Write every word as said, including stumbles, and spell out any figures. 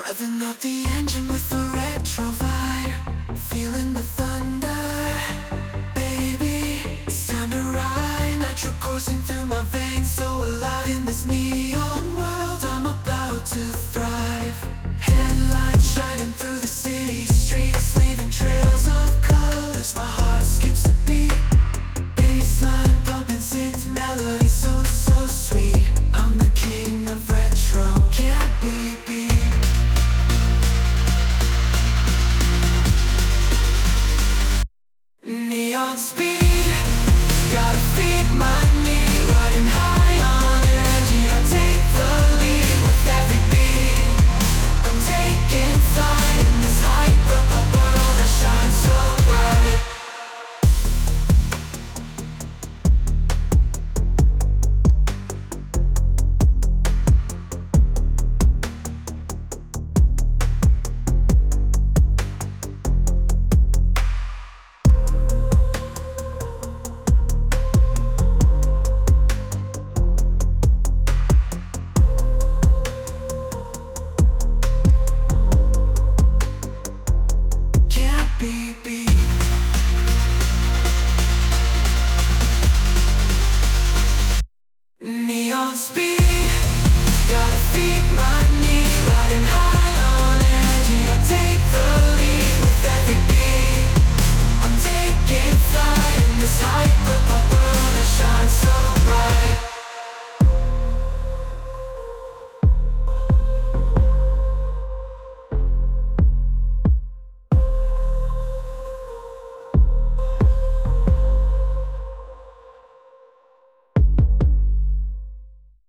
Revving up the engine with the retro vibe, feeling the thunder, baby. It's time to ride, nitro coursing through my veins, so alive in this neon world. I'm about to thrive.